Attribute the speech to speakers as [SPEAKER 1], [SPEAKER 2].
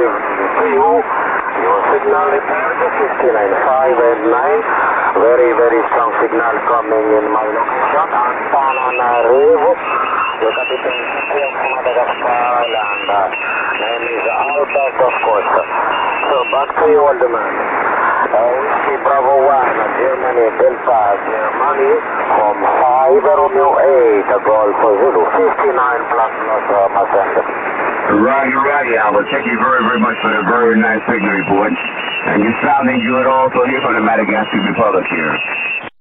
[SPEAKER 1] positive to you. Your signal is 59, 5 and 9. Very, very strong signal coming in my location. Antananarivo. The Captain of Madagascar and name is Albert, of course. So back to you, old man. Whiskey Bravo 1, Germany, Delta, Germany, from 5 Romeo 8, Golf Zulu, 59 plus Massander.
[SPEAKER 2] Roger, Albert. Thank you very, very much for the very nice signal report. And you're sounding good also here from the Madagascar Republic here.